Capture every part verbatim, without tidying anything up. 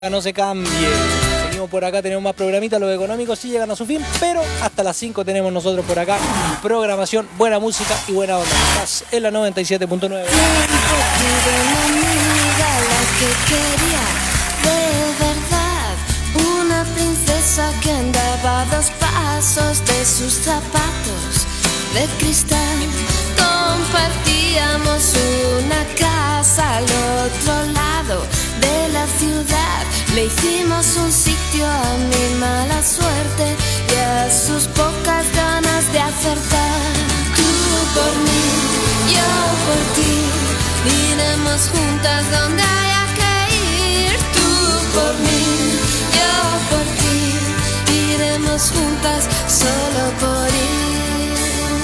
No se cambie. Seguimos por acá, tenemos más programitas. Los económicos sí llegan a su fin, pero hasta las cinco tenemos nosotros por acá programación, buena música y buena onda. Estás en la noventa y siete punto nueve. De verdad, una princesa que andaba a dos pasos de sus zapatos de cristal. Compartíamos una casa al otro lado de la ciudad. Le hicimos un sitio a mi mala suerte y a sus pocas ganas de acertar. Tú por mí, yo por ti, iremos juntas donde haya que ir. Tú por mí, yo por ti, iremos juntas solo por ir.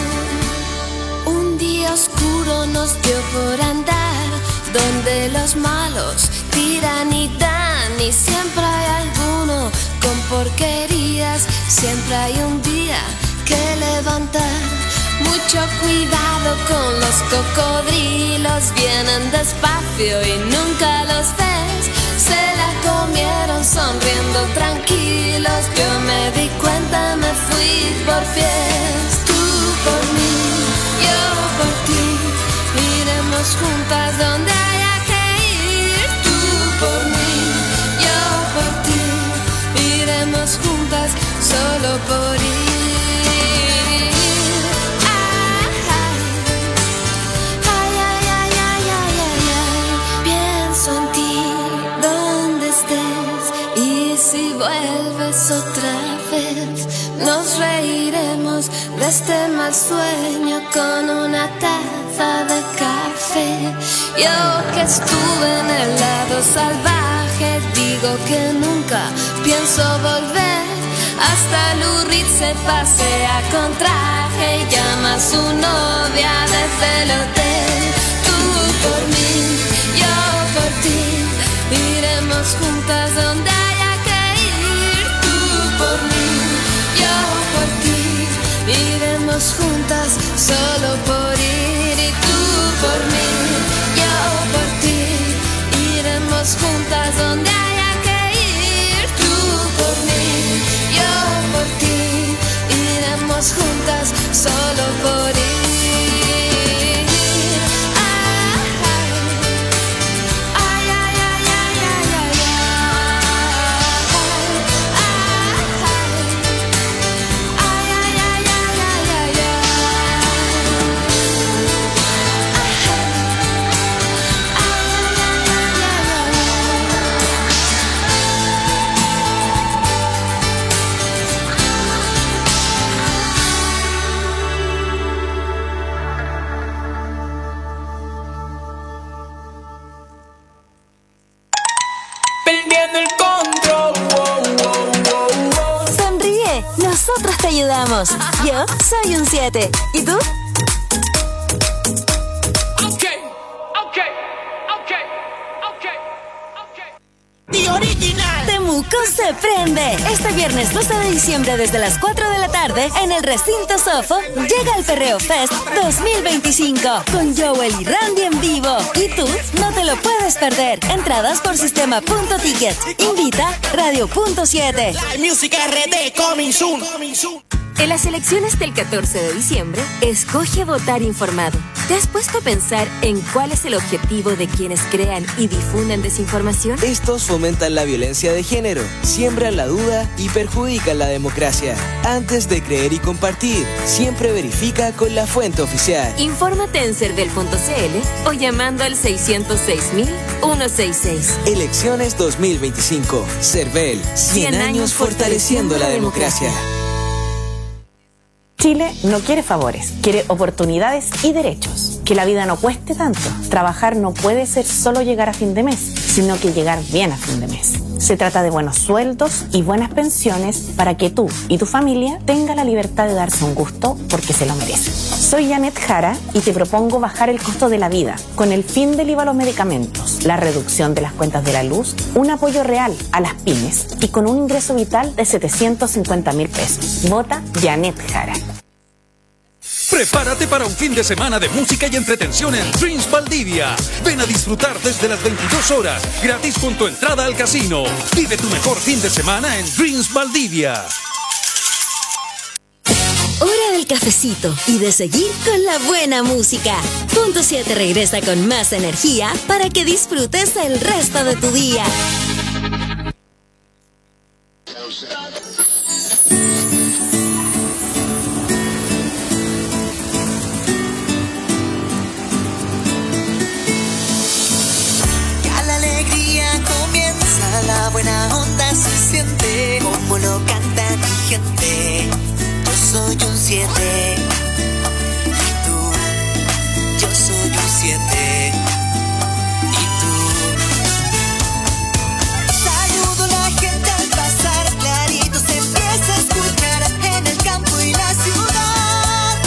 Un día oscuro nos dio por andar donde los malos tiran y dan, y siempre hay alguno con porquerías. Siempre hay un día que levantar. Mucho cuidado con los cocodrilos, vienen despacio y nunca los ves. Se la comieron sonriendo tranquilos. Yo me di cuenta, me fui por pies. Tú por mí, yo por ti, iremos juntas donde haya que ir. Tú por mí, yo por ti, iremos juntas solo por ir. Si vuelves otra vez, nos reiremos de este mal sueño con una taza de café. Yo que estuve en el lado salvaje, digo que nunca pienso volver. Hasta Lou Reed se pasea con traje y llama a su novia desde el hotel. Tú por mí, yo por ti, iremos juntas donde por mí, yo por ti, iremos juntas solo por ir. Y tú por mí, yo por ti, iremos juntas donde haya que ir. Tú por mí, yo por ti, iremos juntas solo por ir. Nosotros te ayudamos. Yo soy un siete. ¿Y tú? Okay, okay, okay, okay, okay. The Original. Temuco se prende. Este viernes doce de diciembre desde las cuatro de la tarde en el recinto Sofo llega el Perreo Fest dos mil veinticinco con Joel y Randy en vivo. Y tú no te lo puedes perder. Entradas por sistema punto ticket. Invita Radio Punto siete. Music R D coming soon. En las elecciones del catorce de diciembre, escoge votar informado. ¿Te has puesto a pensar en cuál es el objetivo de quienes crean y difunden desinformación? Estos fomentan la violencia de género, siembran la duda y perjudican la democracia. Antes de creer y compartir, siempre verifica con la fuente oficial. Infórmate en cervel punto c l o llamando al seiscientos seis mil ciento sesenta y seis. Elecciones dos mil veinticinco. Cervel, cien años fortaleciendo la democracia. Chile no quiere favores, quiere oportunidades y derechos. Que la vida no cueste tanto. Trabajar no puede ser solo llegar a fin de mes, sino que llegar bien a fin de mes. Se trata de buenos sueldos y buenas pensiones para que tú y tu familia tengan la libertad de darse un gusto porque se lo merecen. Soy Janet Jara y te propongo bajar el costo de la vida con el fin del I V A a los medicamentos, la reducción de las cuentas de la luz, un apoyo real a las pymes y con un ingreso vital de setecientos cincuenta mil pesos. Vota Janet Jara. Prepárate para un fin de semana de música y entretención en Dreams Valdivia. Ven a disfrutar desde las veintidós horas, gratis con tu entrada al casino. Vive tu mejor fin de semana en Dreams Valdivia. Hora del cafecito y de seguir con la buena música. Punto siete regresa con más energía para que disfrutes el resto de tu día. Ya la alegría comienza, la buena onda se siente, como lo canta mi gente. Yo soy un siete, y tú, yo soy un siete, y tú. Saludo a la gente al pasar, clarito se empieza a escuchar en el campo y la ciudad.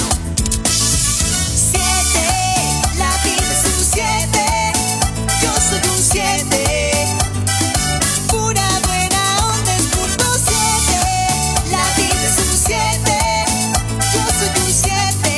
Siete, la vida es un siete, yo soy un siete. Pura buena onda es punto siete, la vida es un siete. Yo soy un siete.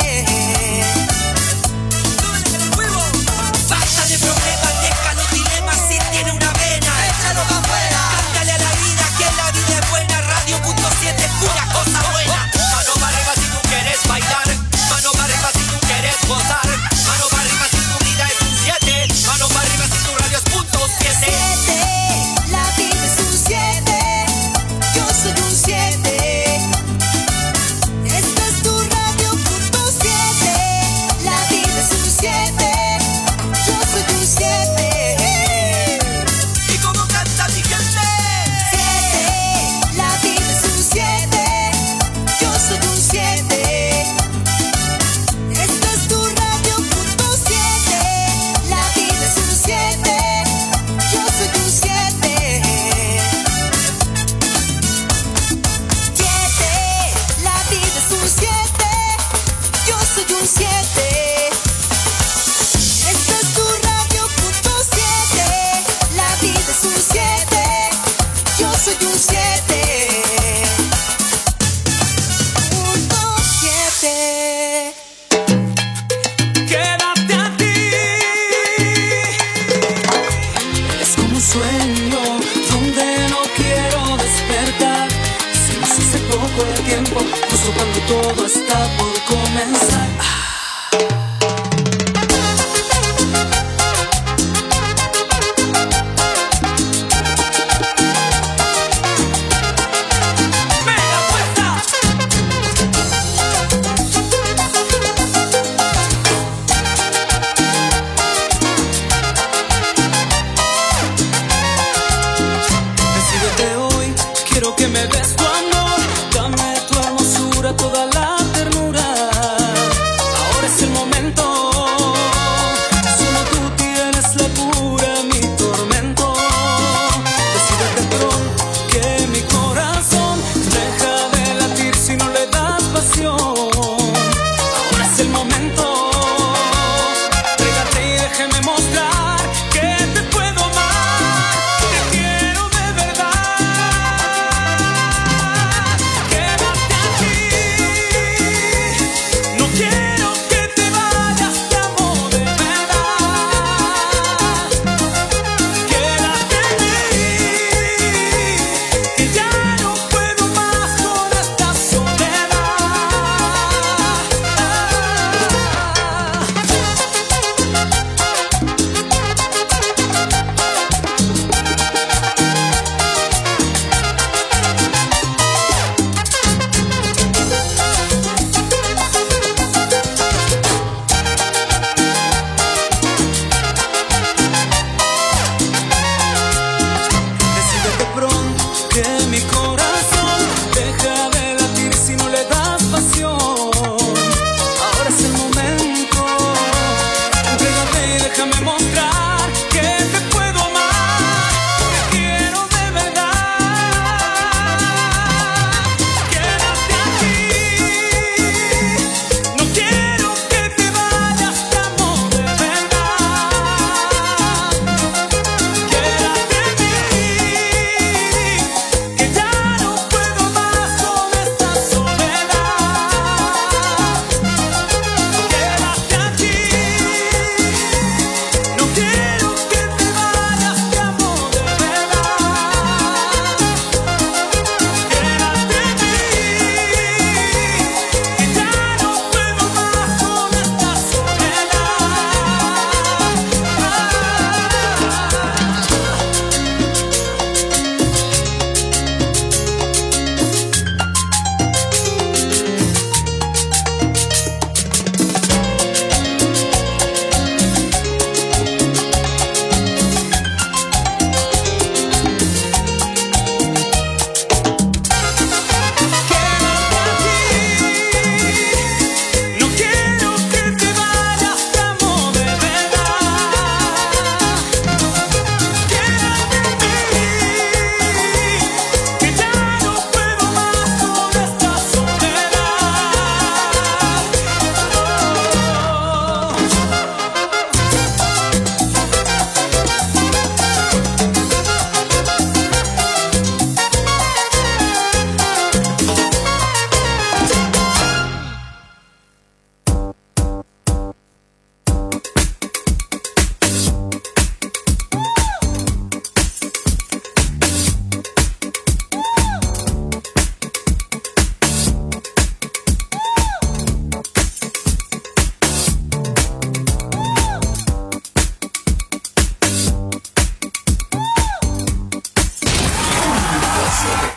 Basta de problemas, deja los dilemas. Si tiene una vena, échalo pa' afuera. Cántale a la vida que la vida es buena. Radio punto siete, pura cosa buena. Mano para arriba si tú quieres bailar. Mano para arriba si tú quieres gozar. Mano para arriba si tu vida es un siete. Mano para arriba si tu radio es punto siete. La vida es un siete. Yo soy un siete. Esta es tu radio punto siete. La vida es un siete. Yo soy un siete. ¿Y cómo canta mi gente? Siete. La vida es un siete. Yo soy un siete. Esta es tu radio punto siete. La vida es un siete. Yo soy un siete. Siete, la vida es un siete, yo soy un siete. Esta es tu radio punto siete, la vida es un siete, yo soy un siete. Punto siete. Quédate a ti. Es como un sueño donde no quiero despertar. Se nos hace poco el tiempo, justo cuando todo está por comenzar. ¡Mega puesta! Decídete hoy, quiero que me des tu amor. Dame tu hermosura, toda la ternura. Ahora es el momento. Solo tú tienes la cura, mi tormento. Decídete pronto que mi corazón deja de latir si no le das pasión. Ahora es el momento. Trégate y déjeme mostrar que te puedo amar. Te quiero de verdad.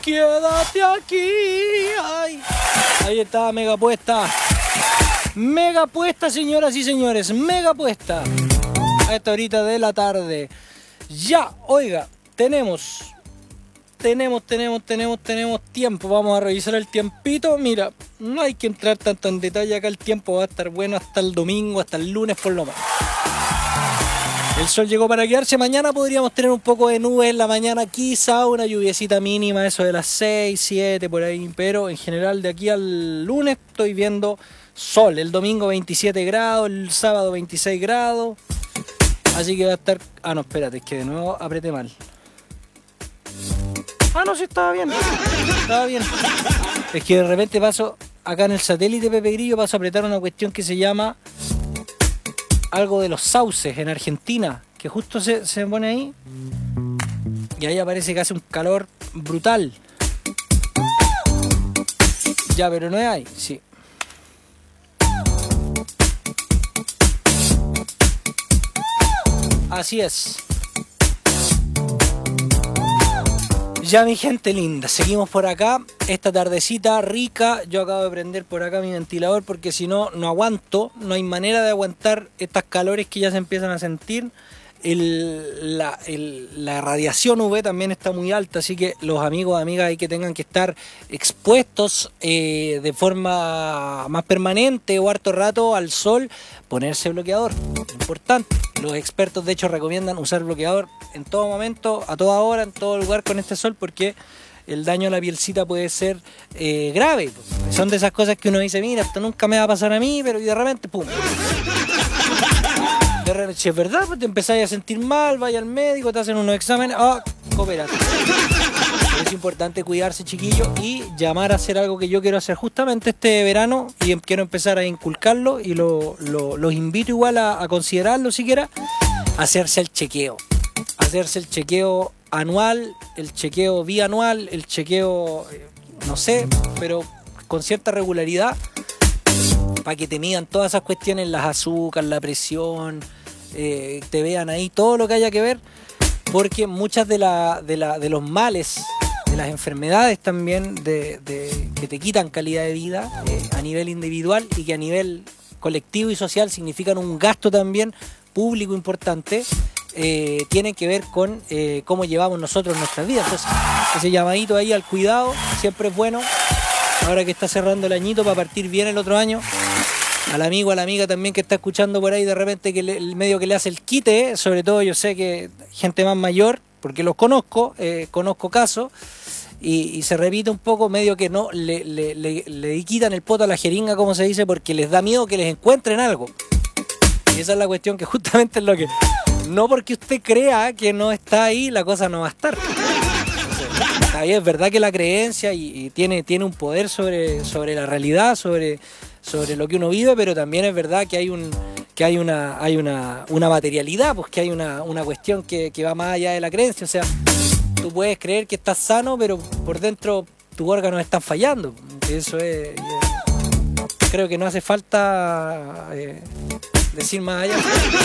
quédate aquí. Ay. Ahí está, mega puesta. Mega puesta, señoras y señores. Mega puesta. A esta horita de la tarde. Ya, oiga, tenemos... Tenemos, tenemos, tenemos, tenemos tiempo. Vamos a revisar el tiempito. Mira, no hay que entrar tanto en detalle acá. El tiempo va a estar bueno hasta el domingo, hasta el lunes por lo menos. El sol llegó para quedarse. Mañana podríamos tener un poco de nubes en la mañana. Quizá una lluviecita mínima, eso de las seis, siete, por ahí. Pero en general de aquí al lunes estoy viendo sol. El domingo veintisiete grados, el sábado veintiséis grados. Así que va a estar... Ah, no, espérate, es que de nuevo apreté mal. Ah, no, sí, estaba bien. Estaba bien. Es que de repente paso, acá en el satélite Pepe Grillo, paso a apretar una cuestión que se llama algo de los sauces en Argentina, que justo se, se pone ahí. Y ahí aparece que hace un calor brutal. Ya, pero no hay, sí. Así es. Ya, mi gente linda, seguimos por acá. Esta tardecita rica. Yo acabo de prender por acá mi ventilador porque si no, no aguanto. No hay manera de aguantar estas calores que ya se empiezan a sentir. El, la, el, la radiación U V también está muy alta, así que los amigos, amigas ahí que tengan que estar expuestos eh, de forma más permanente o harto rato al sol, ponerse bloqueador. Importante. Los expertos de hecho recomiendan usar bloqueador en todo momento, a toda hora, en todo lugar con este sol, porque el daño a la pielcita puede ser eh, grave. Son de esas cosas que uno dice, mira, esto nunca me va a pasar a mí, pero y de repente, pum. De repente, si es verdad, pues te empezáis a sentir mal, vaya al médico, te hacen unos exámenes, ah, oh, coopérate. Es importante cuidarse, chiquillos, y llamar a hacer algo que yo quiero hacer justamente este verano y quiero empezar a inculcarlo y lo, lo, los invito igual a, a considerarlo siquiera, hacerse el chequeo. Hacerse el chequeo anual, el chequeo bianual, el chequeo, no sé, pero con cierta regularidad, para que te midan todas esas cuestiones, las azúcares, la presión, eh, te vean ahí todo lo que haya que ver, porque muchas de, la, de, la, de los males, de las enfermedades también de, de, que te quitan calidad de vida eh, a nivel individual y que a nivel colectivo y social significan un gasto también público importante, eh, tienen que ver con eh, cómo llevamos nosotros nuestras vidas. Entonces, ese llamadito ahí al cuidado siempre es bueno. Ahora que está cerrando el añito para partir bien el otro año, al amigo, a la amiga también que está escuchando por ahí de repente que le, el medio que le hace el quite, eh, sobre todo yo sé que gente más mayor, porque los conozco, eh, conozco casos, y, y se repite un poco medio que no le, le, le, le quitan el poto a la jeringa, como se dice, porque les da miedo que les encuentren algo. Y esa es la cuestión, que justamente es lo que... No porque usted crea que no está ahí, la cosa no va a estar. Está bien, es verdad que la creencia y, y tiene, tiene un poder sobre, sobre la realidad, sobre, sobre lo que uno vive, pero también es verdad que hay un que hay una hay una, una materialidad, pues que hay una, una cuestión que, que va más allá de la creencia. O sea, tú puedes creer que estás sano, pero por dentro tus órganos están fallando. Eso es... es creo que no hace falta eh, decir más allá.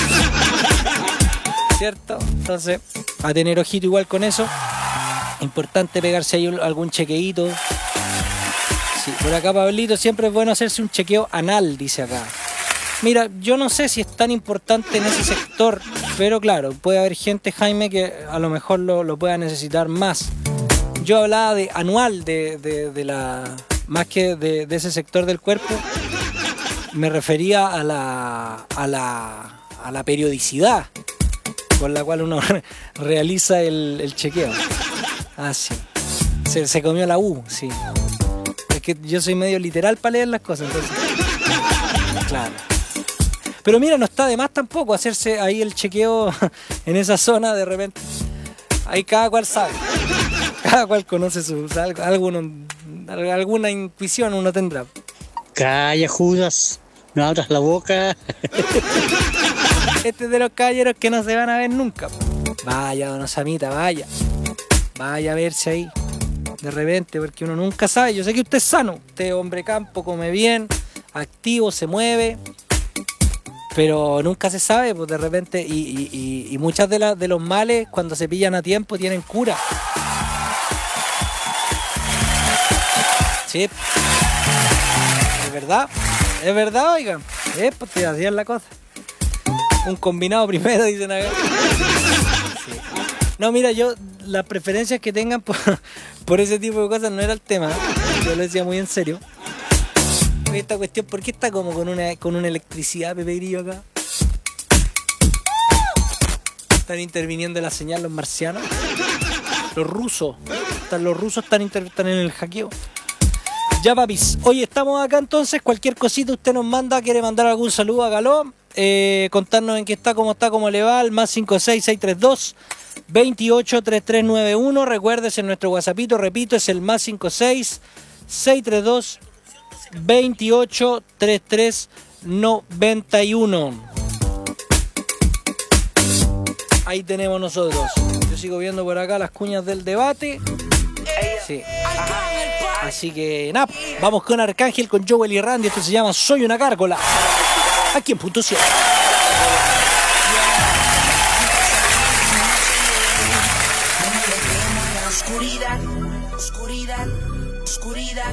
¿Cierto? Entonces, a tener ojito igual con eso. Importante pegarse ahí algún chequeíto. Sí, por acá Pablito, siempre es bueno hacerse un chequeo anal, dice acá. Mira, yo no sé si es tan importante en ese sector, pero claro, puede haber gente, Jaime, que a lo mejor lo, lo pueda necesitar más. Yo hablaba de anual, de, de, de la más que de, de ese sector del cuerpo, me refería a la, a la, a la periodicidad con la cual uno realiza el, el chequeo. Ah, sí. Se, se comió la U, sí. Es que yo soy medio literal para leer las cosas, entonces. Claro. Pero mira, no está de más tampoco hacerse ahí el chequeo en esa zona de repente. Ahí cada cual sabe. Cada cual conoce su... Alguno, alguna intuición uno tendrá. Calla, Judas. No abras la boca. Este es de los caballeros que no se van a ver nunca. Vaya, don Osamita, vaya. Vaya a verse ahí. De repente, porque uno nunca sabe. Yo sé que usted es sano. Usted es hombre campo, come bien, activo, se mueve. Pero nunca se sabe, pues de repente. Y, y, y, y muchas de, la, de los males, cuando se pillan a tiempo, tienen cura. Sí. Es verdad. Es verdad, oigan. Eh, pues te hacían la cosa. Un combinado primero, dicen acá. Sí. No, mira, yo, las preferencias que tengan por, por ese tipo de cosas no era el tema. Yo lo decía muy en serio. Esta cuestión, ¿por qué está como con una, con una electricidad, Pepe Grillo, acá? Están interviniendo en la señal los marcianos. Los rusos. Están, los rusos están, inter, están en el hackeo. Ya, papis. Hoy estamos acá entonces. Cualquier cosita usted nos manda. Quiere mandar algún saludo, hágalo. Eh, contarnos en qué está, cómo está, cómo le va. El más cinco seis seis tres dos, veintiocho, treinta y tres noventa y uno. Recuérdese en nuestro WhatsAppito, repito, es el más cinco seis seis tres dos, veintiocho, treinta y tres noventa y uno. Ahí tenemos nosotros. Yo sigo viendo por acá las cuñas del debate. Sí. Así que nada, vamos con Arcángel, con Joel y Randy. Esto se llama Soy una Gárgola. Aquí en Punto Cielo. Oscuridad, oscuridad, oscuridad.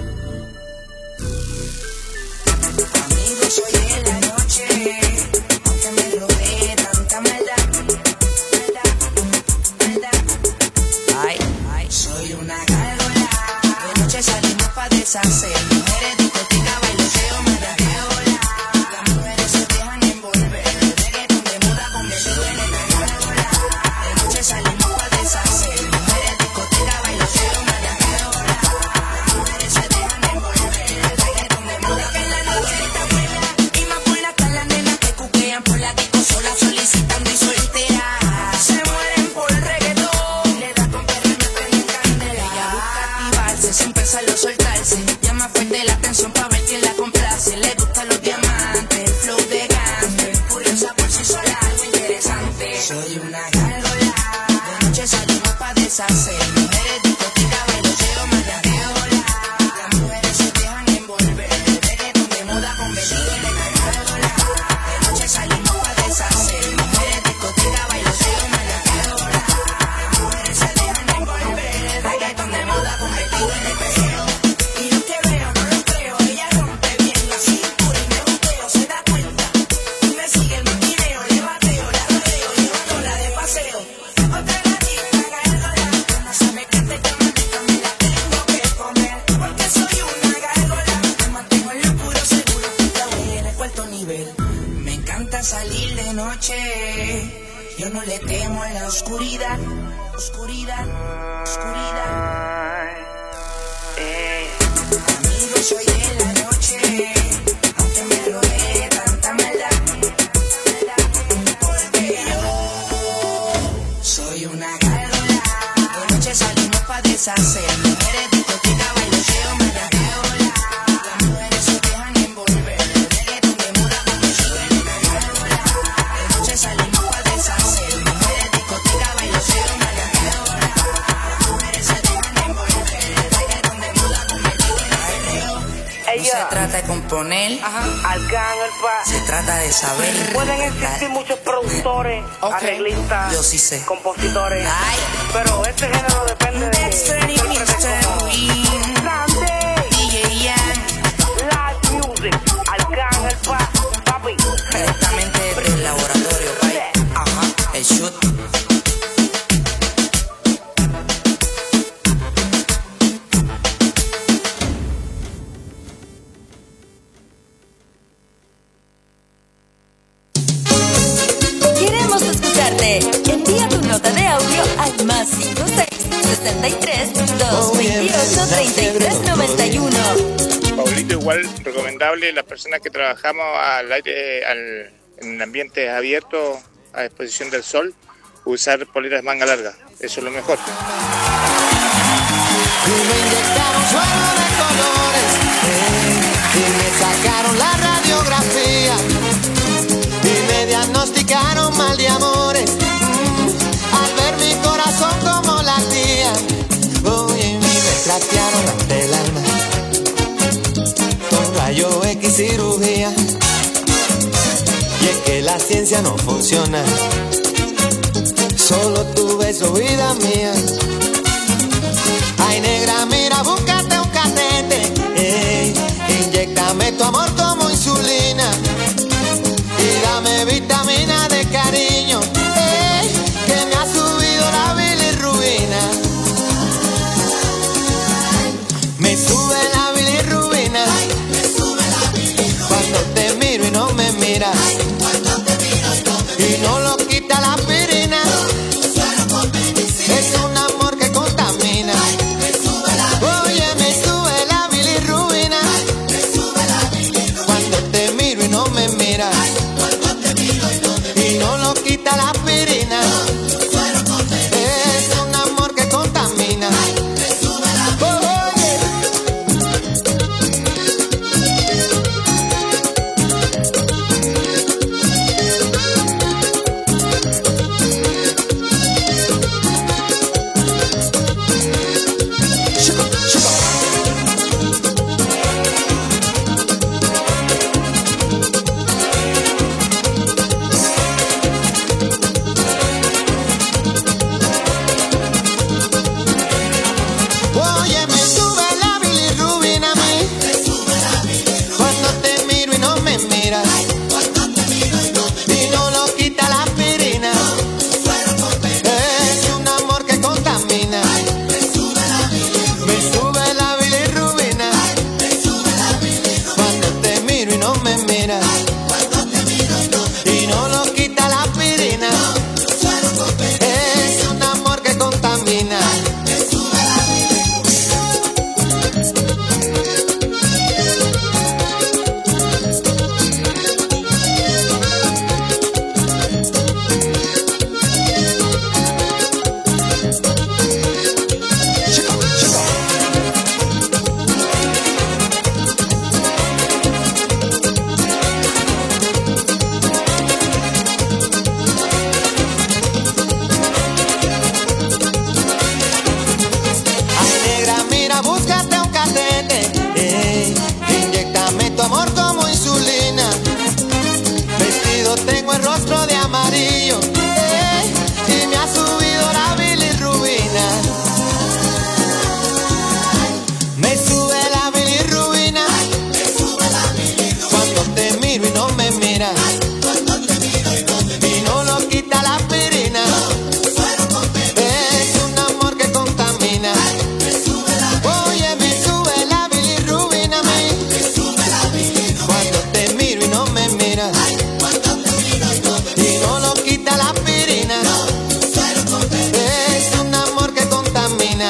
Amigo, soy de la noche, aunque me rodee tanta maldad, maldad, maldad. Ay, ay, soy una gárgola. De noche salimos pa' deshacer. Mujeres, discoteca, bailoteo, marajeo, la. Las mujeres se dejan envolver. Reggaeton de moda con vestido en la gárgola. De noche salimos pa' deshacer. Mujeres, discoteca, bailoteo, marajeo, la. Las mujeres se dejan envolver. Reggaeton de moda que en la noche está buena. Y más por la cara, nenas que cuquean por la disco sola, solicitando y solteras. Se mueren por reggaetón. Le da con perro y me prenden candela. Ella busca activarse, sin pensarlo soltarse. Llama fuerte la atención pa' ver quién la complace. Le gustan los diamantes, el flow de gangster. Curiosa por si sola, algo interesante. Soy una gárgola. De noche salimos pa' deshacer. Mujeres, discoteca, bailoteo, marajeo, la. Las mujeres se dejan envolver. Reggaeton de moda con vestido en la gárgola. De noche salimos pa' deshacer. Mujeres, discoteca, bailoteo, marajeo, la. Las mujeres se dejan envolver. Reggaeton de moda con vestido en el peseo. Y lo que veo, no lo creo. Ella rompe bien la cintura y me boteo, se da cuenta. Y me sigue el video, le bateo, la rodeo, llevándola de paseo. Otra gatita gárgola, no sabe que te llaman, me la tengo que comer. Porque soy una gárgola, me mantengo en lo puro seguro. La voy en el cuarto nivel. Me encanta salir de noche. Yo no le temo a la oscuridad. Oscuridad, oscuridad. Amigo, soy de la noche, aunque me rodee tanta maldad, maldad, porque yo soy una gárgola. De noche salimos pa' deshacer. Mujeres, discoteca, bailoteo, marajeo, la. Las mujeres se dejan envolver. Reggaeton de moda con vestido en la gárgola. De noche salimos pa' deshacer. Mujeres, discoteca, bailoteo, marajeo, la. Las mujeres se dejan envolver. Reggaeton de moda con vestido en la gárgola. No se trata de componer, Arcángel, pa. se trata de saber. Pueden existir muchos productores, Ok. arreglistas, Yo sí sé. compositores, Ay. pero este género depende de Dexter y mister Green, Grande, D J Yan, Live Music, Arcángel, pa, papi. directamente desde el laboratorio, right? Ajá, el shoot. Queremos escucharte. Envía tu nota de audio al más cinco seis, sesenta y tres, dos veintiocho, treinta y tres noventa y uno. Paulito, igual recomendable las personas que trabajamos al aire, al, en ambientes abiertos a exposición del sol, usar poleras manga larga. Eso es lo mejor. Y me inyectaron suero de colores, eh, y me sacaron la radiografía, y me diagnosticaron mal de amores, mm, al ver mi corazón como latía. Oye, me trastearon ante el alma con rayo X cirugía, y es que la ciencia no funciona, solo tu beso, vida mía. Ay, negra, mira, búscate un catete mira. Y no lo quita la aspirina. Es un amor que contamina. Oye, me sube la bilirrubina. Cuando te miro y no me miras. Y no lo quita la aspirina. Es un amor que contamina. Oye, me sube la bilirrubina a mí. Cuando te miro y no me miras. Y no lo quita la aspirina. Es un amor que contamina. Me sube la bilirrubina. Cuando te miro y no me miras. Y no lo quita la aspirina. Es un amor que contamina. Ay, negra, mira, búscate un catete. Eh, inyéctame tu amor como insulina. Vestido tengo el rostro de amarillo. Eh, y me ha subido la bilirrubina. Me sube la bilirrubina. Cuando te miro y no me miras. Y no lo quita la aspirina. Es un amor que contamina. Oye, me sube la bilirrubina a mí. Cuando te miro y no me miras. Y no lo quita la aspirina. Es un amor que contamina.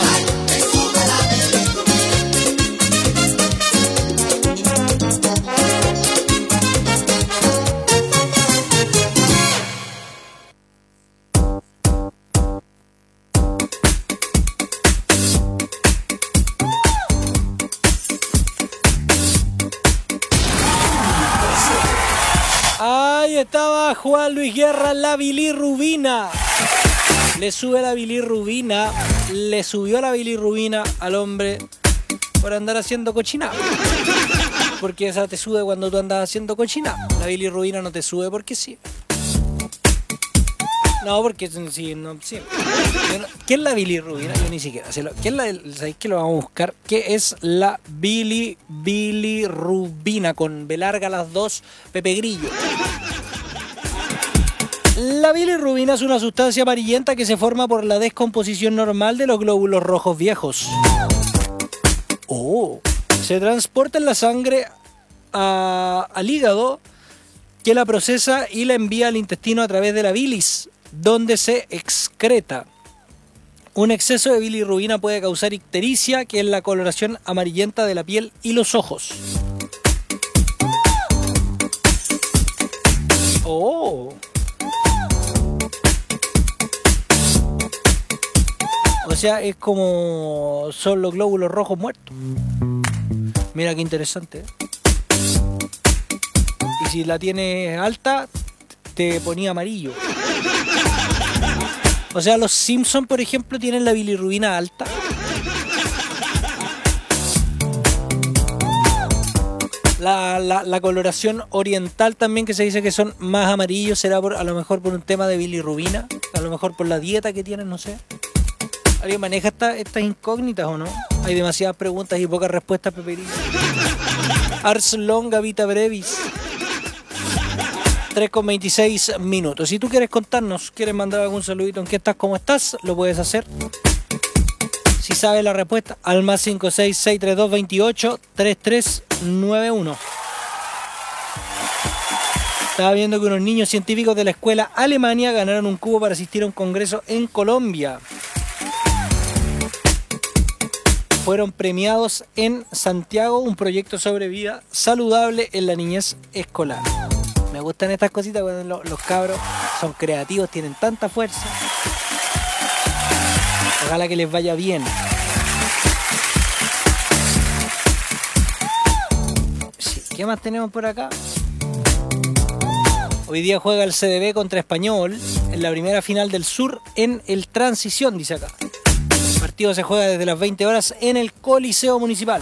Ahí estaba Juan Luis Guerra, la bilirrubina. Le sube la bilirrubina, le subió la bilirrubina al hombre por andar haciendo cochina. Porque esa te sube cuando tú andas haciendo cochina. La bilirrubina no te sube porque sí. No, porque sí, no, sí. Yo no- ¿Qué es la bilirrubina? Yo ni siquiera sé lo- ¿Qué es la, ¿sabéis que lo vamos a buscar? ¿Qué es la bili, bilirrubina? Con B larga las dos, Pepe Grillo. La bilirrubina es una sustancia amarillenta que se forma por la descomposición normal de los glóbulos rojos viejos. Oh. Se transporta en la sangre a- al hígado, que la procesa y la envía al intestino a través de la bilis, donde se excreta. Un exceso de bilirrubina puede causar ictericia, que es la coloración amarillenta de la piel y los ojos. Oh. O sea, es como son los glóbulos rojos muertos. Mira qué interesante, ¿eh? Y si la tienes alta, te ponía amarillo. O sea, los Simpsons, por ejemplo, tienen la bilirrubina alta. La, la, la coloración oriental también, que se dice que son más amarillos, será por, a lo mejor por un tema de bilirrubina, a lo mejor por la dieta que tienen, no sé. ¿Alguien maneja esta, estas incógnitas o no? Hay demasiadas preguntas y pocas respuestas, Peperino. Ars longa vita brevis. tres con veintiséis minutos. Si tú quieres contarnos, quieres mandar algún saludito, ¿en qué estás, cómo estás? Lo puedes hacer. Si sabes la respuesta, al más cinco seis seis tres dos veintiocho treinta y tres noventa y uno. Estaba viendo que unos niños científicos de la escuela Alemania ganaron un cubo para asistir a un congreso en Colombia. Fueron premiados en Santiago, un proyecto sobre vida saludable en la niñez escolar. Me gustan estas cositas cuando los, los cabros son creativos, tienen tanta fuerza. Ojalá que les vaya bien. Sí, ¿qué más tenemos por acá? Hoy día juega el C D B contra Español en la primera final del Sur en el Transición, dice acá. El partido se juega desde las veinte horas en el Coliseo Municipal.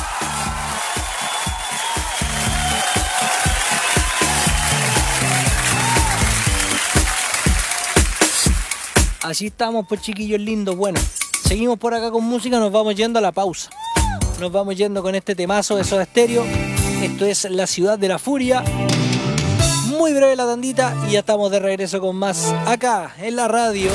Así estamos, pues, chiquillos lindos. Bueno, seguimos por acá con música, nos vamos yendo a la pausa. Nos vamos yendo con este temazo de Soda Stereo. Esto es La Ciudad de la Furia. Muy breve la tandita y ya estamos de regreso con más acá en la radio.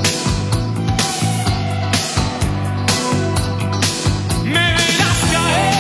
Me verás caer.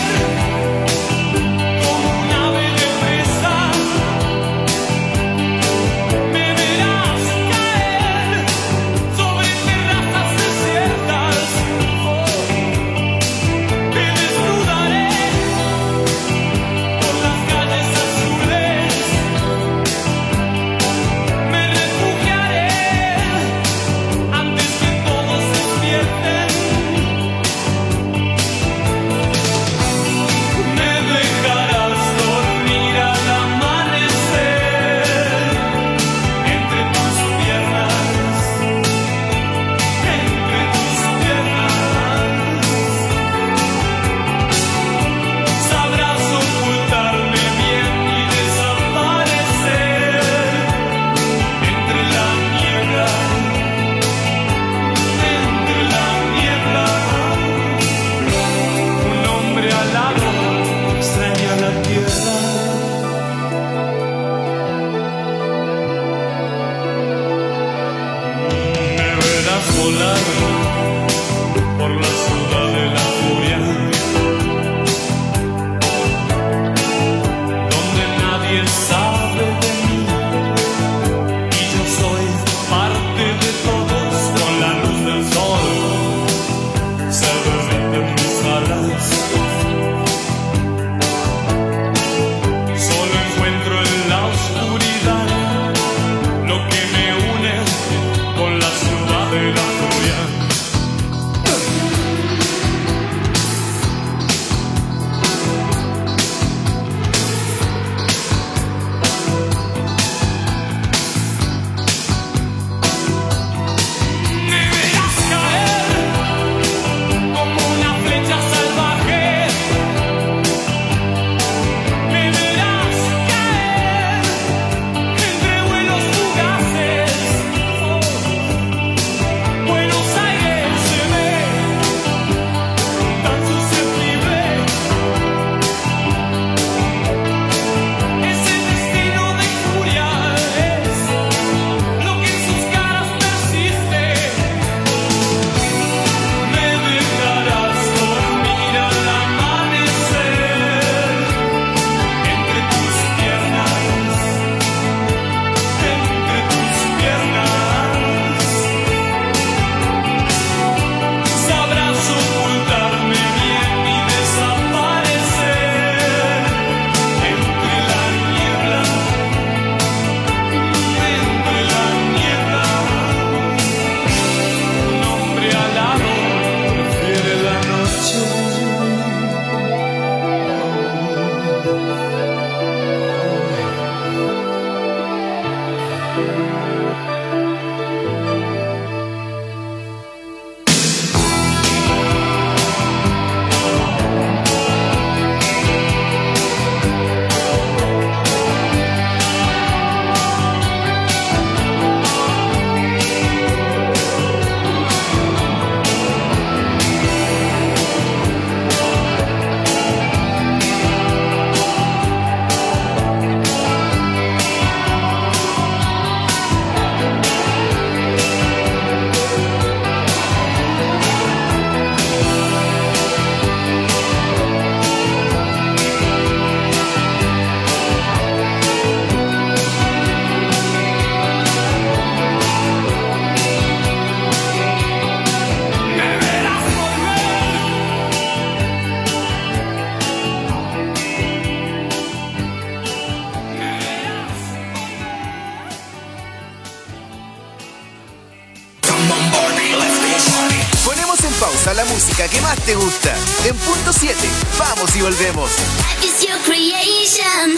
música que más te gusta. En punto siete, vamos y volvemos. Life is your creation.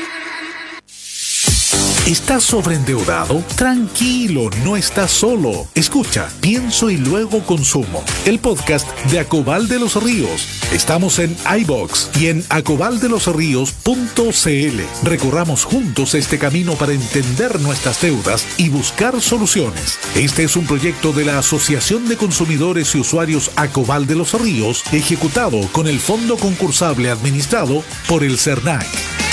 ¿Estás sobreendeudado? Tranquilo, no estás solo. Escucha, Pienso y Luego Consumo, el podcast de Acobal de los Ríos. Estamos en iVoox y en acobal de los ríos punto c l. Recorramos juntos este camino para entender nuestras deudas y buscar soluciones. Este es un proyecto de la Asociación de Consumidores y Usuarios Acobal de los Ríos, ejecutado con el Fondo Concursable administrado por el CERNAC.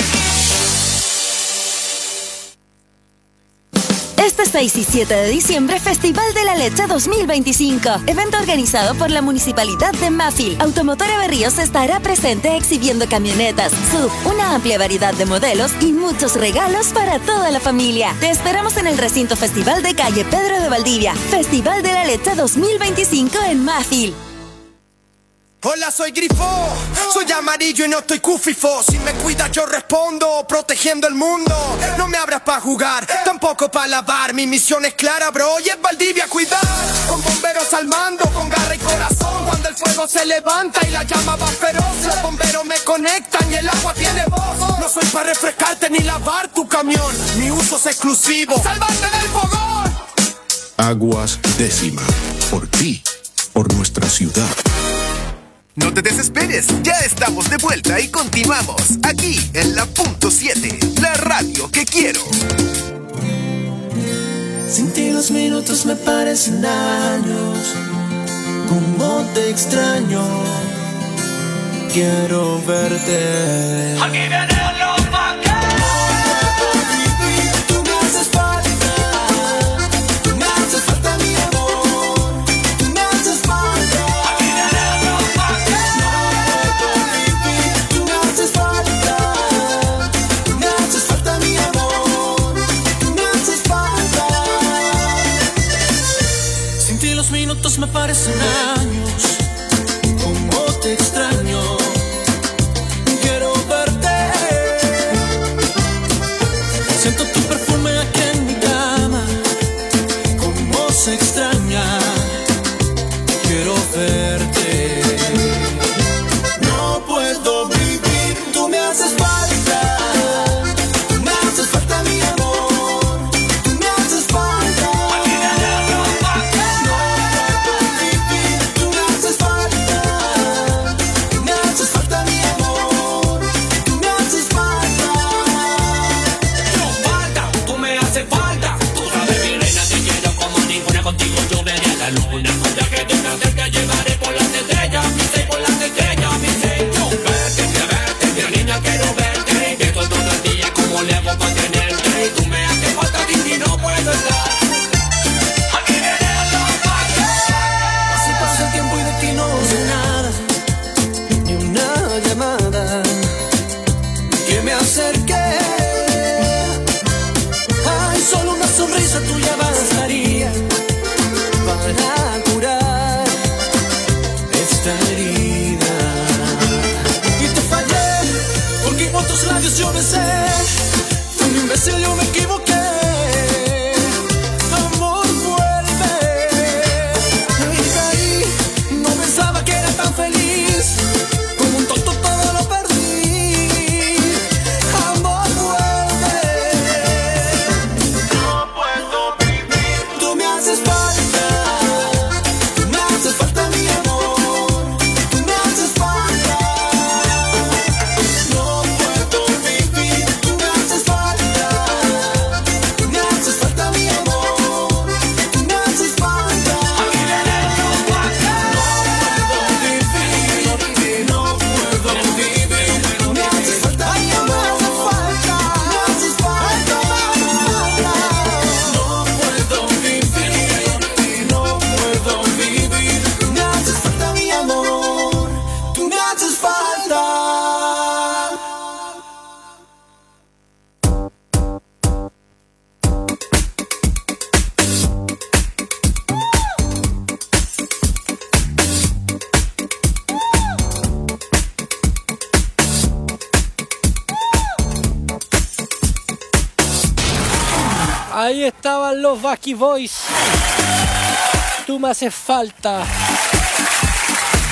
Este seis y siete de diciembre, Festival de la Leche dos mil veinticinco. Evento organizado por la Municipalidad de Mafil. Automotora Berríos estará presente exhibiendo camionetas, S U V, una amplia variedad de modelos y muchos regalos para toda la familia. Te esperamos en el recinto Festival de calle Pedro de Valdivia. Festival de la Leche dos mil veinticinco en Mafil. Hola, soy Grifo, soy amarillo y no estoy cufifo. Si me cuidas yo respondo, protegiendo el mundo. No me abras pa' jugar, tampoco pa' lavar. Mi misión es clara, bro, y es Valdivia cuidar. Con bomberos al mando, con garra y corazón. Cuando el fuego se levanta y la llama va feroz, los bomberos me conectan y el agua tiene voz. No soy pa' refrescarte ni lavar tu camión, mi uso es exclusivo, ¡salvarte del fogón! Aguas Décima, por ti, por nuestra ciudad. No te desesperes, ya estamos de vuelta y continuamos aquí en la punto siete, la radio que quiero. Sin ti los minutos me parecen años, como te extraño, quiero verte. Aquí vienen los vaqueros. Tú me haces falta, tú me haces falta mi amor, tú me haces falta. Aquí vienen los vaqueros. Tú me haces falta, tú me haces falta mi amor, tú me haces falta. Sin ti los minutos me parecen años, como te extraño, quiero verte. Siento tu perfume aquí en mi cama, como se extraña, quiero verte. No puedo vivir, tú me haces falta, tú me haces falta mi amor, tú me haces falta. Aquí vienen los vaqueros. No puedo vivir, tú me haces falta, tú me haces falta mi amor, tú me haces falta. No falta, tú me haces falta. Tú sabes mi reina, te quiero como ninguna, contigo yo veré a la luna. Ya que te me te llevaré por las estrellas, mi seis por las estrellas, mi seis. Yo verte, quiero verte, mi niña quiero verte. Que todo el día como le hago para tenerte. Y tú me haces falta a ti y no puedo estar. Aquí vienen los vaqueros. Así pasa el tiempo y de ti no sé nada, ni una llamada que me acerque. Ay, solo una sonrisa tuya bastaría para curar esta herida. Y te fallé, porque cuántos labios yo besé. Fui un imbécil, yo me equivoqué. Amor, vuelve. Y caí, no pensaba que era tan feliz. Como un tonto todo lo perdí. Amor, vuelve. No puedo vivir. Tú me haces falta, tú me haces falta mi amor, tú me haces falta. No puedo vivir. Tú me haces falta, tú me haces falta mi amor, tú me haces falta. Aquí vienen los vaqueros. No puedo vivir, no puedo vivir. Tú me haces falta mi amor, tú me haces falta. No puedo vivir, no puedo vivir. Tú me haces falta mi amor, tú me haces falta. Ahí estaban los Basky Boys. Tú me haces falta.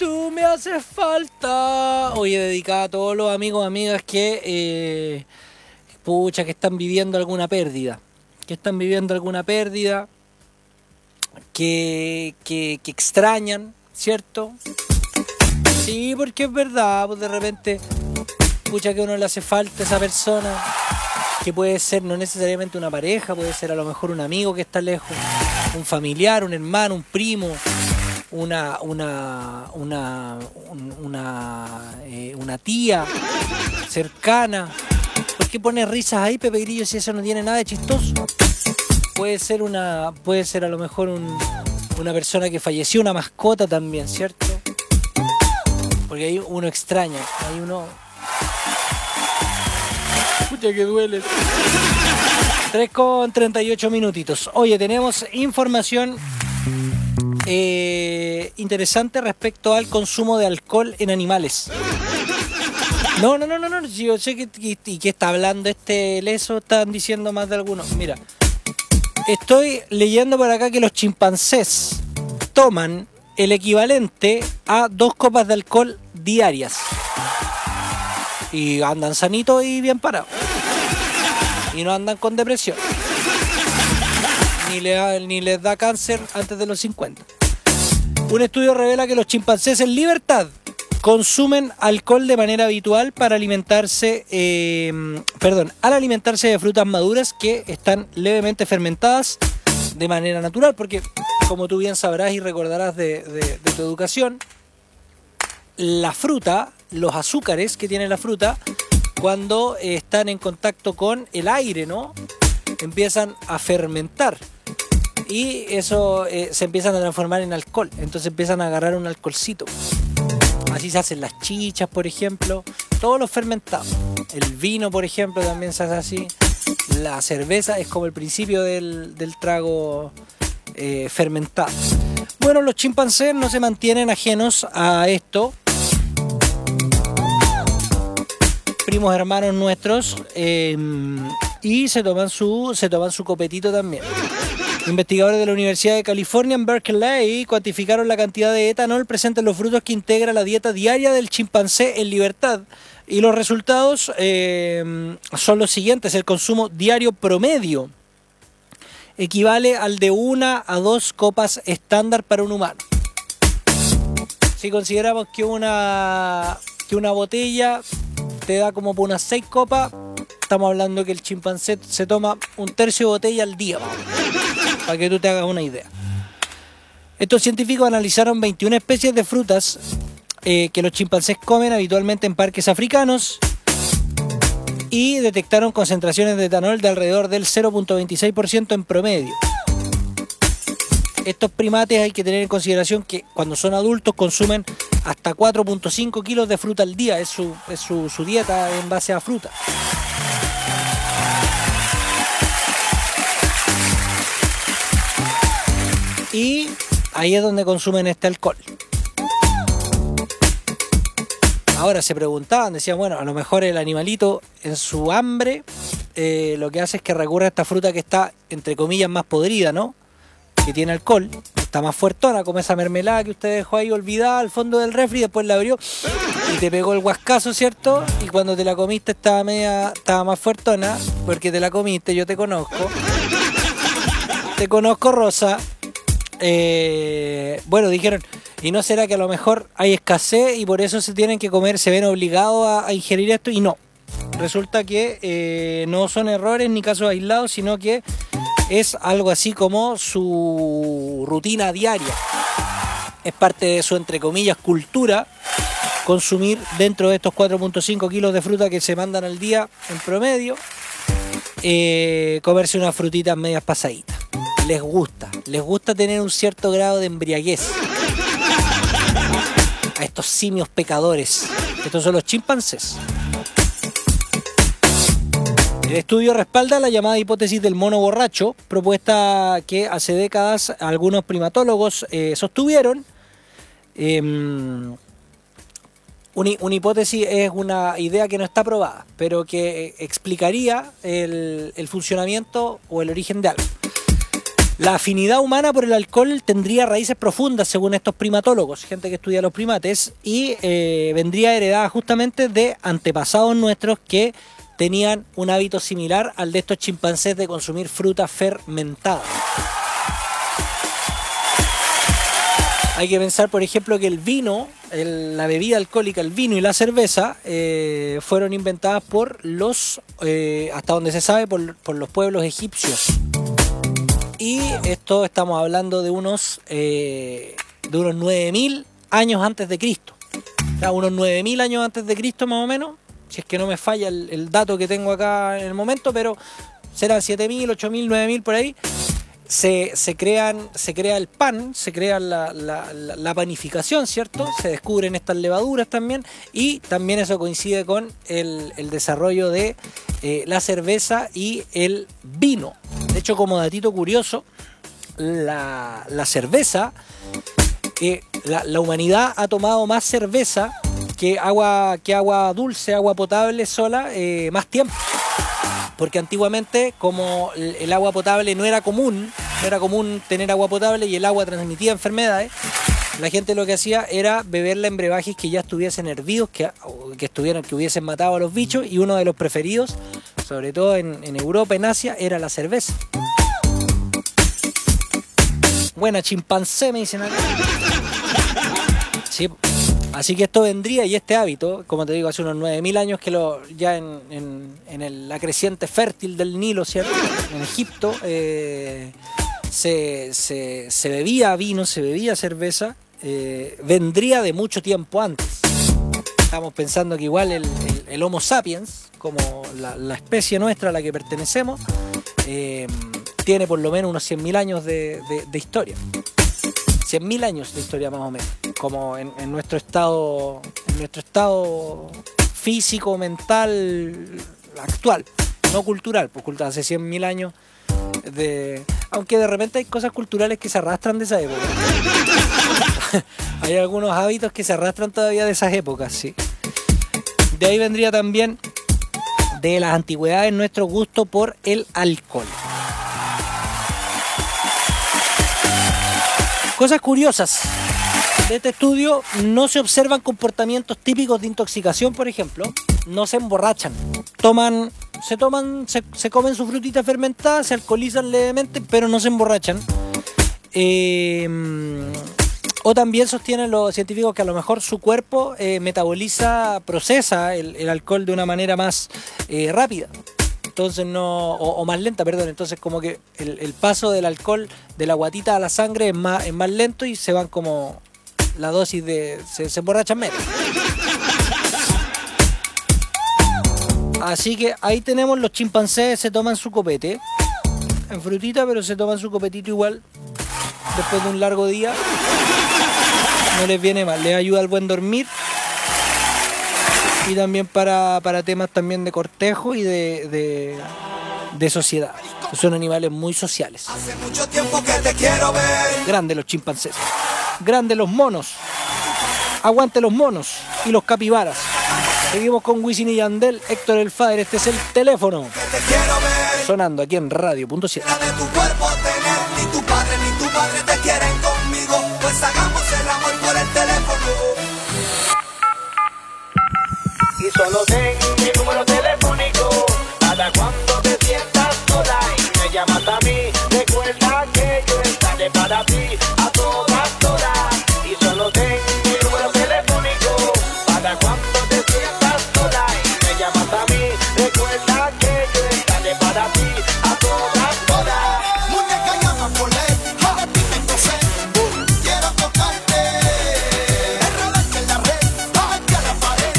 tú me haces falta. Oye, dedicada a todos los amigos, amigas que, eh, pucha, que están viviendo alguna pérdida. Que están viviendo alguna pérdida. Que, que, que extrañan, ¿cierto? Sí, porque es verdad, pues de repente, pucha, que a uno le hace falta esa persona. Que puede ser no necesariamente una pareja, puede ser a lo mejor un amigo que está lejos, un familiar, un hermano, un primo, una una una un- una, eh, una tía cercana. ¿Por qué pones risas ahí, Pepe Grillo, si eso no tiene nada de chistoso? Puede ser una puede ser a lo mejor un- una persona que falleció, una mascota también, ¿cierto? Porque ahí uno extraña, ahí uno... Pucha que duele. tres con treinta y ocho minutitos. Oye, tenemos información eh, interesante respecto al consumo de alcohol en animales. No, no, no, no, no. Yo sé que, y, y que está hablando este leso, están diciendo más de algunos. Mira, estoy leyendo por acá que los chimpancés toman el equivalente a dos copas de alcohol diarias. Y andan sanitos y bien parados. Y no andan con depresión. Ni, le, ni les da cáncer antes de los cincuenta. Un estudio revela que los chimpancés en libertad consumen alcohol de manera habitual para alimentarse, eh, perdón, al alimentarse de frutas maduras que están levemente fermentadas de manera natural. Porque, como tú bien sabrás y recordarás de, de, de tu educación, la fruta, los azúcares que tiene la fruta, cuando eh, están en contacto con el aire, ¿no? Empiezan a fermentar. Y eso eh, se empiezan a transformar en alcohol. Entonces empiezan a agarrar un alcoholcito. Así se hacen las chichas, por ejemplo. Todos los fermentados. El vino, por ejemplo, también se hace así. La cerveza es como el principio del, del trago eh, fermentado. Bueno, los chimpancés no se mantienen ajenos a esto. Primos hermanos nuestros, eh, y se toman su se toman su copetito también. Investigadores de la Universidad de California en Berkeley cuantificaron la cantidad de etanol presente en los frutos que integra la dieta diaria del chimpancé en libertad, y los resultados eh, son los siguientes. El consumo diario promedio equivale al de una a dos copas estándar para un humano. Si consideramos que una que una botella te da como por unas seis copas, estamos hablando que el chimpancé se toma un tercio de botella al día, para que tú te hagas una idea. Estos científicos analizaron veintiuna especies de frutas eh, que los chimpancés comen habitualmente en parques africanos y detectaron concentraciones de etanol de alrededor del cero punto veintiséis por ciento en promedio. Estos primates hay que tener en consideración que cuando son adultos consumen hasta cuatro punto cinco kilos de fruta al día. Es su, es su, su dieta en base a fruta. Y ahí es donde consumen este alcohol. Ahora se preguntaban, decían, bueno, a lo mejor el animalito en su hambre eh, lo que hace es que recurre a esta fruta que está, entre comillas, más podrida, ¿no? Que tiene alcohol, está más fuertona, como esa mermelada que usted dejó ahí olvidada al fondo del refri, después la abrió y te pegó el guascazo, ¿cierto? Y cuando te la comiste estaba media, estaba más fuertona, porque te la comiste, yo te conozco. Te conozco, Rosa. Eh, bueno, dijeron, ¿y no será que a lo mejor hay escasez y por eso se tienen que comer, se ven obligados a, a ingerir esto? Y no, resulta que eh, no son errores ni casos aislados, sino que es algo así como su rutina diaria. Es parte de su, entre comillas, cultura, consumir dentro de estos cuatro punto cinco kilos de fruta que se mandan al día en promedio, eh, comerse unas frutitas medias pasaditas. Les gusta, les gusta tener un cierto grado de embriaguez a estos simios pecadores. Estos son los chimpancés. El estudio respalda la llamada hipótesis del mono borracho, propuesta que hace décadas algunos primatólogos eh, sostuvieron. Eh, una, una hipótesis es una idea que no está probada, pero que explicaría el, el funcionamiento o el origen de algo. La afinidad humana por el alcohol tendría raíces profundas, según estos primatólogos, gente que estudia los primates, y eh, vendría heredada justamente de antepasados nuestros que tenían un hábito similar al de estos chimpancés de consumir fruta fermentada. Hay que pensar, por ejemplo, que el vino, el, la bebida alcohólica, el vino y la cerveza eh, fueron inventadas por los, eh, hasta donde se sabe, por, por los pueblos egipcios. Y esto estamos hablando de unos, eh, de unos nueve mil años antes de Cristo. O sea, unos nueve mil años antes de Cristo más o menos, si es que no me falla el, el dato que tengo acá en el momento, pero serán siete mil, ocho mil, nueve mil por ahí. Se, se, crean, se crea el pan, se crea la, la, la, la panificación, ¿cierto? Se descubren estas levaduras también, y también eso coincide con el, el desarrollo de eh, la cerveza y el vino. De hecho, como datito curioso, la, la cerveza, eh, la, la humanidad ha tomado más cerveza que agua, que agua dulce, agua potable sola, eh, más tiempo. Porque antiguamente, como el agua potable no era común, no era común tener agua potable y el agua transmitía enfermedades, la gente lo que hacía era beberla en brebajes que ya estuviesen hervidos, que, que, estuvieran, que hubiesen matado a los bichos, y uno de los preferidos, sobre todo en, en Europa, en Asia, era la cerveza. Buena chimpancé, me dicen acá. Sí. Así que esto vendría, y este hábito, como te digo, hace unos nueve mil años que lo, ya en, en, en el, la creciente fértil del Nilo, ¿cierto? En Egipto, eh, se, se, se bebía vino, se bebía cerveza, eh, vendría de mucho tiempo antes. Estamos pensando que igual el, el, el Homo sapiens, como la, la especie nuestra a la que pertenecemos, eh, tiene por lo menos unos cien mil años de, de, de historia. cien mil años de historia más o menos, como en, en nuestro estado, en nuestro estado físico, mental, actual, no cultural, pues cultural, hace cien mil años, de, aunque de repente hay cosas culturales que se arrastran de esa época. Hay algunos hábitos que se arrastran todavía de esas épocas, sí. De ahí vendría también de las antigüedades nuestro gusto por el alcohol. Cosas curiosas de este estudio: no se observan comportamientos típicos de intoxicación, por ejemplo. No se emborrachan. Toman, se toman, se, se comen su frutita fermentada, se alcoholizan levemente, pero no se emborrachan. Eh, o también sostienen los científicos que a lo mejor su cuerpo eh, metaboliza, procesa el, el alcohol de una manera más eh, rápida. Entonces no, o, o más lenta, perdón. Entonces como que el, el paso del alcohol de la guatita a la sangre es más, es más lento, y se van como la dosis de, se, se emborrachan menos. Así que ahí tenemos, los chimpancés se toman su copete en frutita, pero se toman su copetito igual después de un largo día. No les viene mal, les ayuda al buen dormir. Y también para, para temas también de cortejo y de, de, de sociedad. Son animales muy sociales. Hace mucho tiempo que te quiero ver. Grandes los chimpancés. Grandes los monos. Aguante los monos y los capibaras. Seguimos con Wisin y Yandel, Héctor el Father. Este es el teléfono. Sonando aquí en Radio Punto siete. De tu cuerpo tener, ni tu padre ni tu madre te quieren conmigo. Pues hagamos el amor por el teléfono. Y solo ten mi número telefónico para cuando te sientas sola y me llamas a mí. Recuerda que yo estaré para ti a todas horas. Y solo ten mi número telefónico para cuando te sientas sola y me llamas a mí. Recuerda que yo estaré para ti a todas horas. Muñeca llama por ley, a ti tengo sed. Quiero tocarte, enredarte en la red, bajarte a la pared.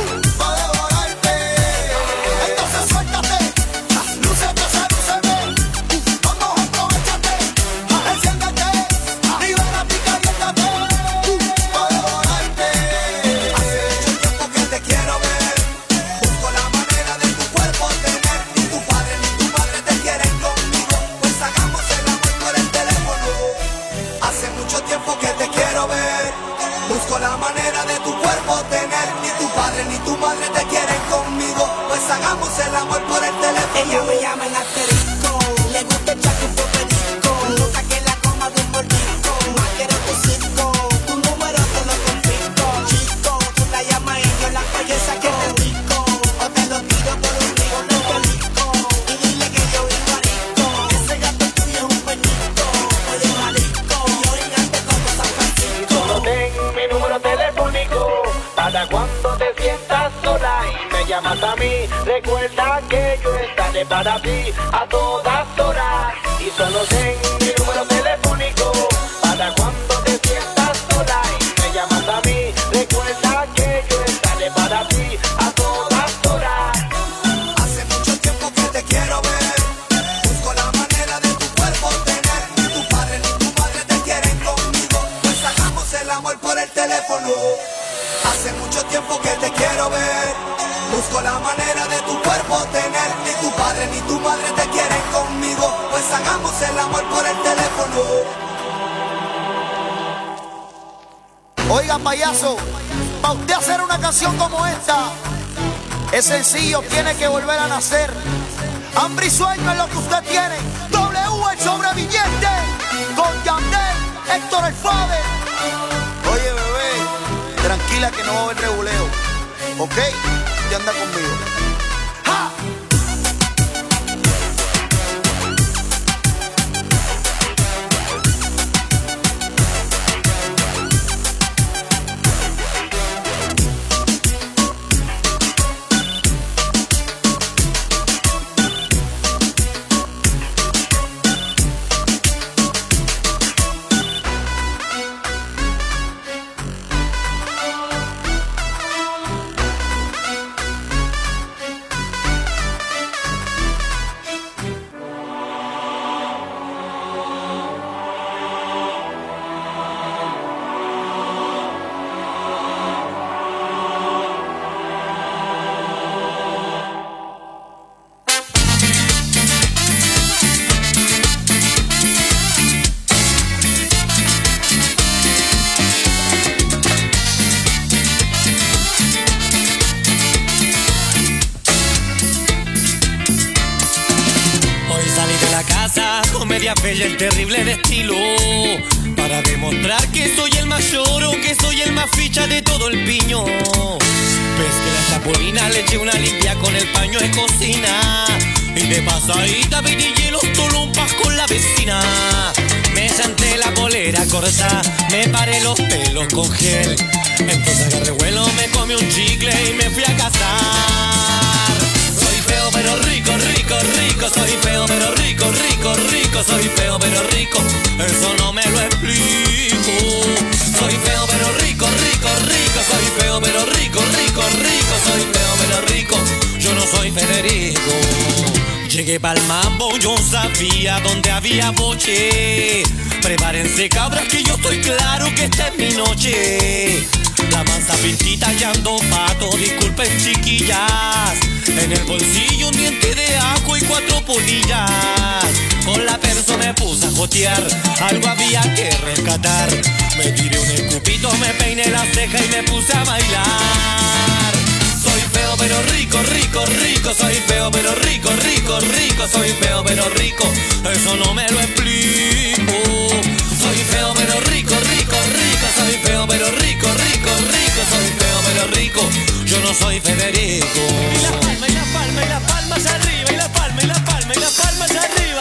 Entonces suéltate, lúcete, sedúceme. Vamos, aprovechate, enciéndete, libérate y caliéntate. Puedo devorarte. Hace mucho tiempo que te quiero ver. Busco la manera de tu cuerpo tener. Ni tu padre ni tu madre te quieren conmigo. Pues hagamos el amor por el teléfono. Hace mucho tiempo que te quiero ver. Busco la manera de tu cuerpo tener. Ni tu padre ni tu madre te quieren conmigo. Pues hagamos el amor por el teléfono. Ella me llama en asterisco. Le gusta el chaco por perico. Nunca Oye, sáquete rico, o te lo tiro por un río, no pelico. Y dile que yo vivo rico, ese gato tuyo es un peñito. Oye, marico, y orínate como San Francisco. Solo ten mi número telefónico para cuando te sientas sola y me llamas a mí. Recuerda que yo estaré para ti a todas horas. Y solo ten mi número telefónico para cuando te sientas sola y me llamas a mí. Recuerda que yo estaré para ti a todas horas. Hace mucho tiempo que te quiero ver. Busco la manera de tu cuerpo tener. Ni tu padre ni tu madre te quieren conmigo, pues hagamos el amor por el teléfono. Hace mucho tiempo que te quiero ver. Busco la manera de tu cuerpo tener. Ni tu padre ni tu madre te quieren conmigo, pues hagamos el amor por el teléfono. Oiga, payaso, para usted hacer una canción como esta, es sencillo, tiene que volver a nacer. Hambre y sueño es lo que usted tiene. W el sobreviviente, con Yandel, Héctor el Fave. Oye, bebé, tranquila que no va a haber reguleo, ¿ok? Ya anda conmigo. ¡Ja! Media bella, el terrible de estilo, para demostrar que soy el mayor o que soy el más ficha de todo el piño. Ves que la chapulina le eché una limpia con el paño de cocina, y de pasadita pedí hielos tolumpas con la vecina. Me chanté la polera corta, me paré los pelos con gel, entonces agarré vuelo, me comí un chicle y me fui a casar. Soy feo pero rico, rico, rico, soy feo pero rico, rico, rico, soy feo pero rico, eso no me lo explico. Soy feo pero rico, rico, rico, soy feo pero rico, rico, rico, soy feo pero rico, yo no soy Federico. Llegué pa'l mambo, yo sabía dónde había boche. Prepárense cabras que yo estoy claro que esta es mi noche. La mansa pintita y ando pato, disculpen chiquillas. En el bolsillo un diente de ajo y cuatro polillas. Con la perso me puse a jotear, algo había que rescatar. Me tiré un escupito, me peiné la ceja y me puse a bailar. Soy feo pero rico, rico, rico, soy feo pero rico, rico, rico, soy feo pero rico, eso no me lo explico. Soy feo pero rico, rico, rico, soy feo pero rico, rico, rico, soy feo pero rico, yo no soy Federico. Y la palma, y la palma, y la palma hacia arriba, y la palma, y la palma, y la palma hacia arriba.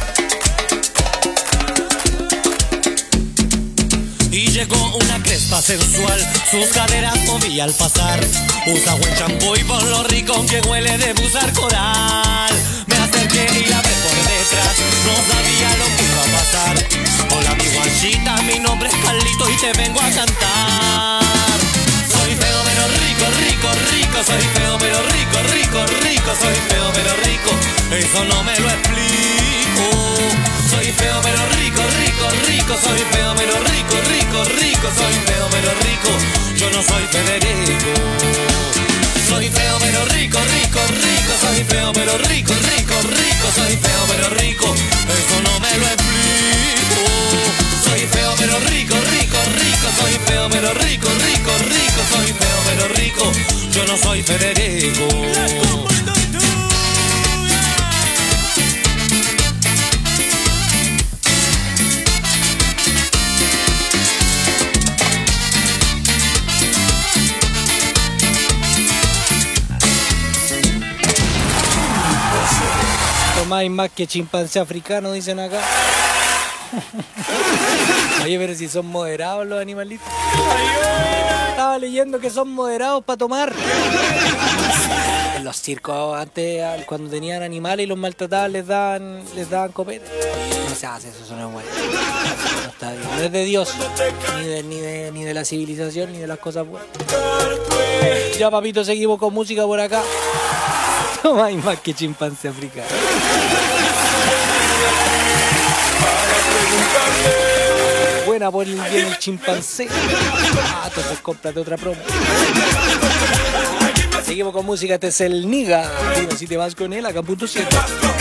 Y llegó una crespa sensual, sus caderas movía al pasar. Usa buen champú y por lo rico que huele de usar coral. Me acerqué y la ve por detrás, no sabía lo que iba a pasar. Hola mi guachita, mi nombre es Carlito y te vengo a cantar. Soy feo pero rico, rico, rico, soy feo pero rico, rico, rico, soy feo pero rico, eso no me lo explico. Soy feo pero rico, rico, rico, soy feo pero rico, rico, rico, soy feo pero rico, yo no soy Federico. Soy feo pero rico, rico, rico, soy feo pero rico, rico, rico, soy feo pero rico, eso no me lo explico. Soy feo pero rico, rico, rico, soy feo pero rico, rico, rico, soy feo pero rico, yo no soy Federico. Tomáis más que chimpancé africano, dicen acá. Oye, pero si son moderados los animalitos. Estaba leyendo que son moderados para tomar. En los circos antes, cuando tenían animales y los maltrataban, les daban, les daban copete. No se hace eso, eso no es bueno. No está bien. No es de Dios, ni de, ni, de, ni de la civilización, ni de las cosas buenas. Ya, papito, seguimos con música por acá. No hay más que chimpancé africano. Buena por el bien el chimpancé. Ah, entonces cómprate otra promo. Seguimos con música, este es el Niga. Dime si te vas con él, acá en punto siete.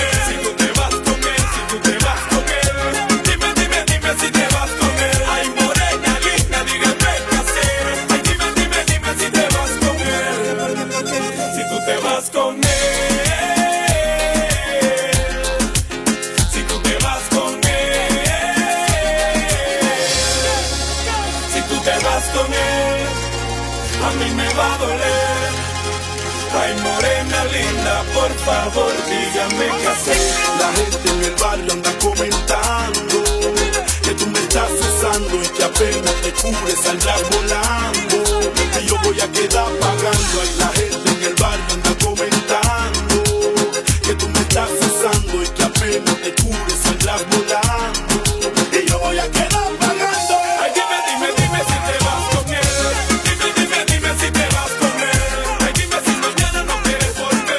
Por favor, dígame qué hacer. La gente en el barrio anda comentando que tú me estás usando y que apenas te cubres saldrás volando. Que yo voy a quedar pagando. Ahí la gente en el barrio anda comentando que tú me estás usando y que apenas te cubres saldrás volando. Y yo voy a quedar pagando. Ay, dime, dime, dime si te vas con él. Dime, dime, dime si te vas con él. Ay, dime si mañana no quieres volver.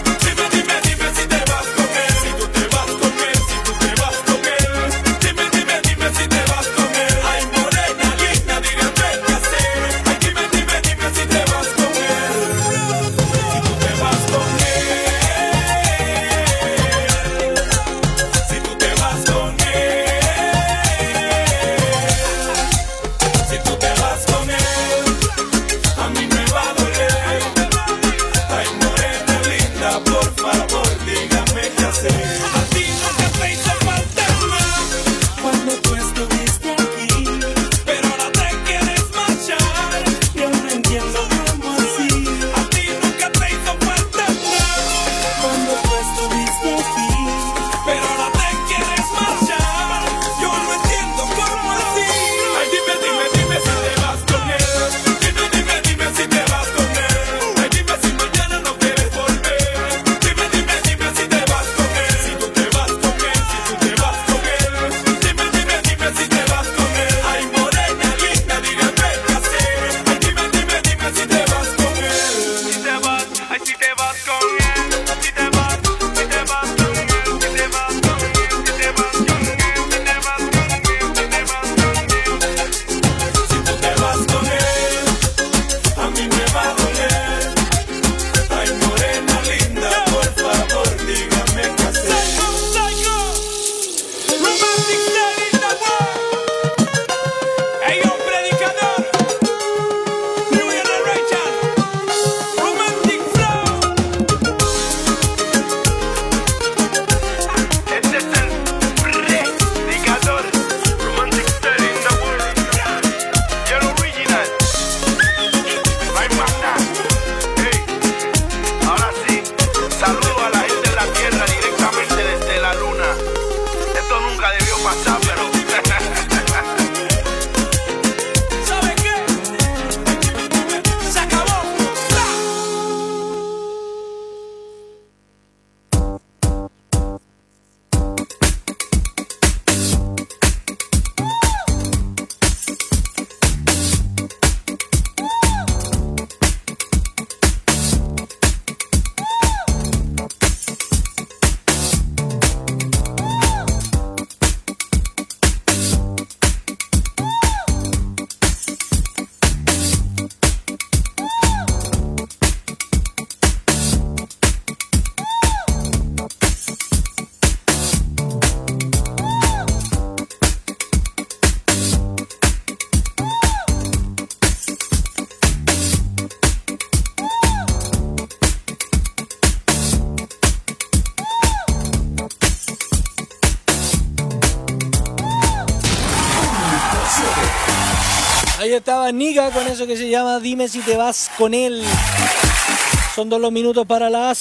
Ahí estaba Niga con eso que se llama Dime si te vas con él. Son dos los minutos para las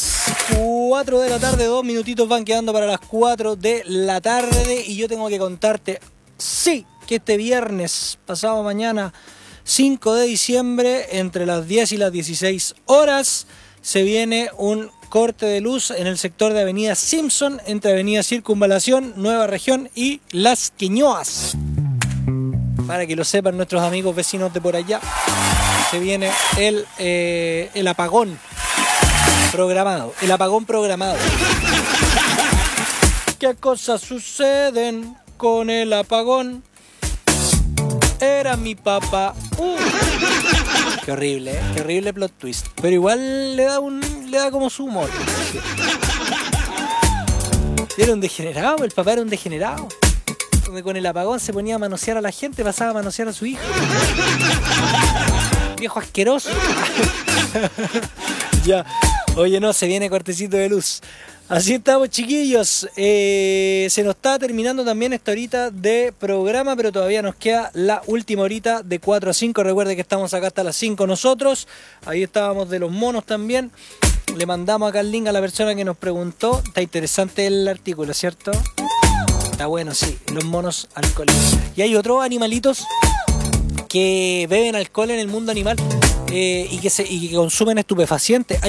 cuatro de la tarde, dos minutitos van quedando para las cuatro de la tarde y yo tengo que contarte, sí, que este viernes, pasado mañana, cinco de diciembre, entre las diez y las dieciséis horas, se viene un corte de luz en el sector de Avenida Simpson, entre Avenida Circunvalación, Nueva Región y Las Queñoas. Para que lo sepan nuestros amigos vecinos de por allá, se viene el, eh, el apagón programado, el apagón programado. ¿Qué cosas suceden con el apagón? Era mi papá. Uh. Qué horrible, ¿eh? Qué horrible plot twist. Pero igual le da un, le da como su humor. Era un degenerado, el papá era un degenerado. Donde con el apagón se ponía a manosear a la gente, pasaba a manosear a su hijo. Viejo asqueroso. Ya. Oye, no, se viene cortecito de luz. Así estamos, chiquillos. Eh, se nos está terminando también esta horita de programa, pero todavía nos queda la última horita de cuatro a cinco. Recuerde que estamos acá hasta las cinco nosotros. Ahí estábamos de los monos también. Le mandamos acá el link a la persona que nos preguntó. Está interesante el artículo, ¿cierto? Está bueno, sí. Los monos alcohólicos. Y hay otros animalitos que beben alcohol en el mundo animal eh, y, que se, y que consumen estupefacientes.